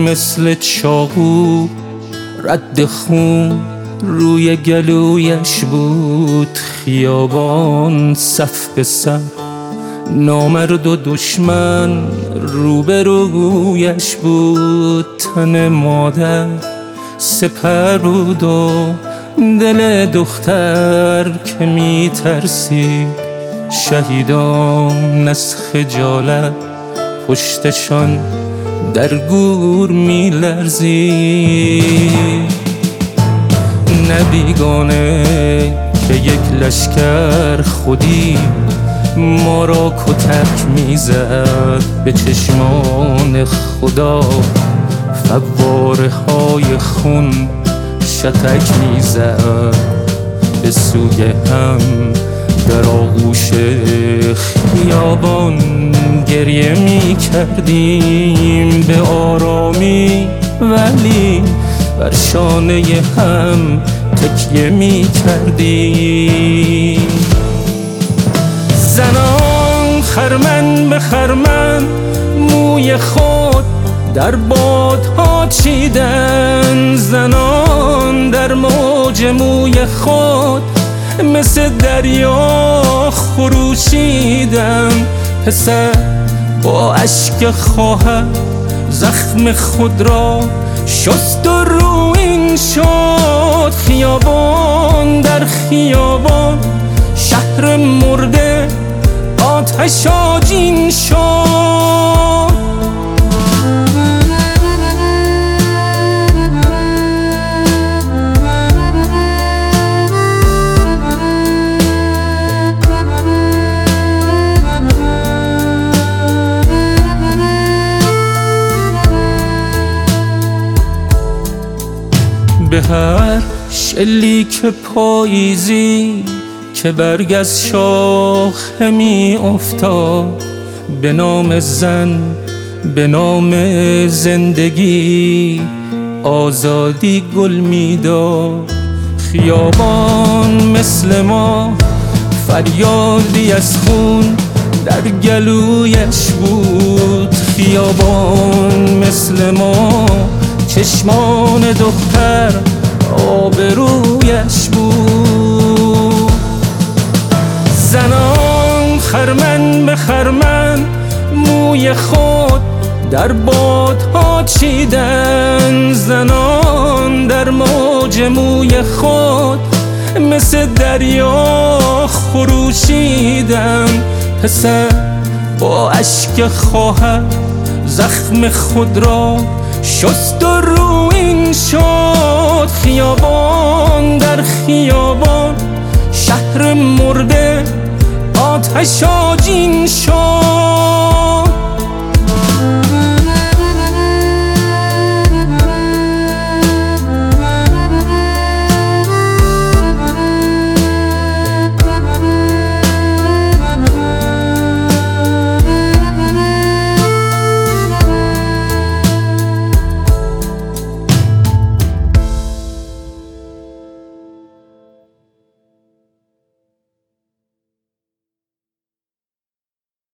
مثل چاقو رد خون روی گلویش بود. خیابان صف به صف، نامرد و دشمن روبرویش بود. تن مادر سپر بود و دل دختر که می ترسید. شهیدان از خجالت پشتشان در گور می لرزید. نه بیگانه که یک لشکر خودی ما را کتک میزد. به چشمان خدا فواره های خون شتک میزد. به سوی هم در آغوش خیابان گریه میکردیم به آرامی، ولی بر شانه هم تکیه میکردیم. زنان خرمن به خرمن موی خود در بادها چیدن. زنان در موج موی خود مثل دریا خروشیدن. پسر با اشک خواهر زخم خود را شست و رویین شد. خیابان در خیابان شهر مرده آتش آجین شد. به هر شلیک پاییزی که برگ از شاخه می افتاد، به نام زن، به نام زندگی آزادی گل می داد. خیابان مثل ما فریادی از خون در گلویش بود. خیابان مثل ما چشمان دختر آبرویش بود. زنان خرمن به خرمن موی خود در بادها چیدن. زنان در موج موی خود مثل دریا خروشیدن. پسر با اشک خواهر زخم خود را شست و رویین شد. خیابان در خیابان شهر مرده آتش آجین شد.